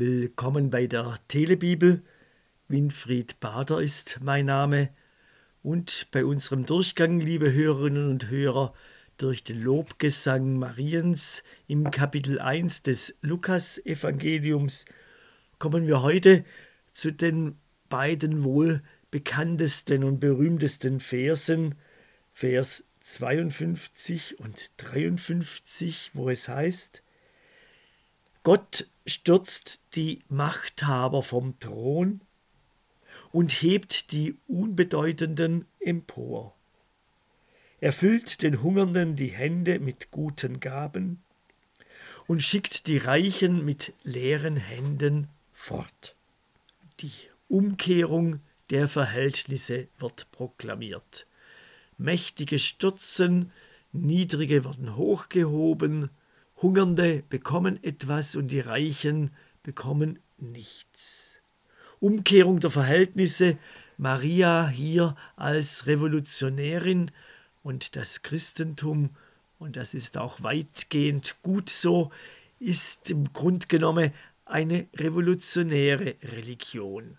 Willkommen bei der Telebibel. Winfried Bader ist mein Name und bei unserem Durchgang, liebe Hörerinnen und Hörer, durch den Lobgesang Mariens im Kapitel 1 des Lukas-Evangeliums kommen wir heute zu den beiden wohl bekanntesten und berühmtesten Versen, Vers 52 und 53, wo es heißt: Gott stürzt die Machthaber vom Thron und hebt die Unbedeutenden empor. Er füllt den Hungernden die Hände mit guten Gaben und schickt die Reichen mit leeren Händen fort. Die Umkehrung der Verhältnisse wird proklamiert. Mächtige stürzen, Niedrige werden hochgehoben, Hungernde bekommen etwas und die Reichen bekommen nichts. Umkehrung der Verhältnisse, Maria hier als Revolutionärin und das Christentum, und das ist auch weitgehend gut so, ist im Grunde genommen eine revolutionäre Religion.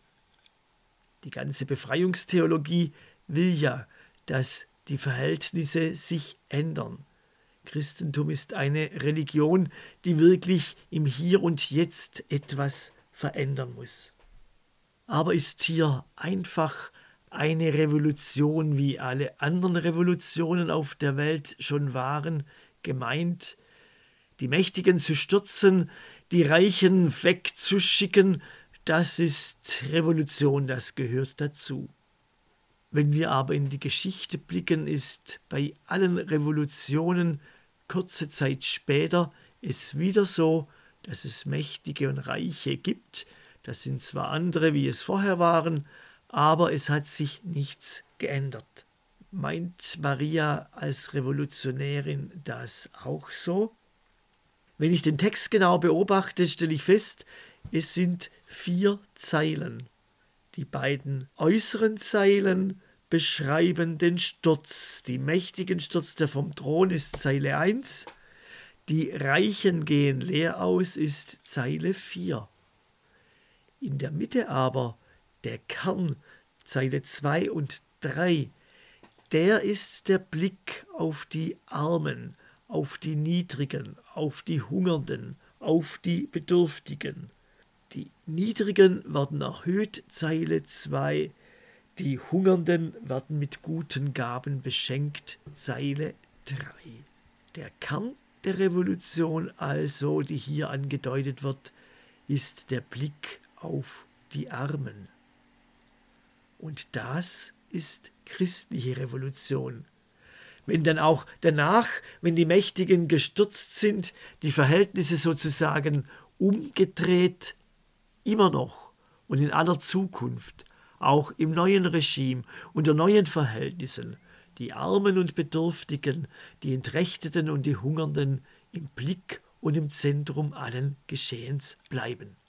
Die ganze Befreiungstheologie will ja, dass die Verhältnisse sich ändern. Christentum ist eine Religion, die wirklich im Hier und Jetzt etwas verändern muss. Aber ist hier einfach eine Revolution, wie alle anderen Revolutionen auf der Welt schon waren, gemeint, die Mächtigen zu stürzen, die Reichen wegzuschicken? Das ist Revolution, das gehört dazu. Wenn wir aber in die Geschichte blicken, ist bei allen Revolutionen kurze Zeit später es wieder so, dass es Mächtige und Reiche gibt. Das sind zwar andere, wie es vorher waren, aber es hat sich nichts geändert. Meint Maria als Revolutionärin das auch so? Wenn ich den Text genau beobachte, stelle ich fest, es sind 4 Zeilen. Die beiden äußeren Zeilen beschreiben den Sturz. Die Mächtigen stürzt er vom Thron, ist Zeile 1. Die Reichen gehen leer aus, ist Zeile 4. In der Mitte aber der Kern, Zeile 2 und 3, der ist der Blick auf die Armen, auf die Niedrigen, auf die Hungernden, auf die Bedürftigen. Die Niedrigen werden erhöht, Zeile 2. Die Hungernden werden mit guten Gaben beschenkt, Zeile 3. Der Kern der Revolution also, die hier angedeutet wird, ist der Blick auf die Armen. Und das ist christliche Revolution. Wenn dann auch danach, wenn die Mächtigen gestürzt sind, die Verhältnisse sozusagen umgedreht, immer noch und in aller Zukunft, auch im neuen Regime, unter neuen Verhältnissen, die Armen und Bedürftigen, die Entrechteten und die Hungernden im Blick und im Zentrum allen Geschehens bleiben.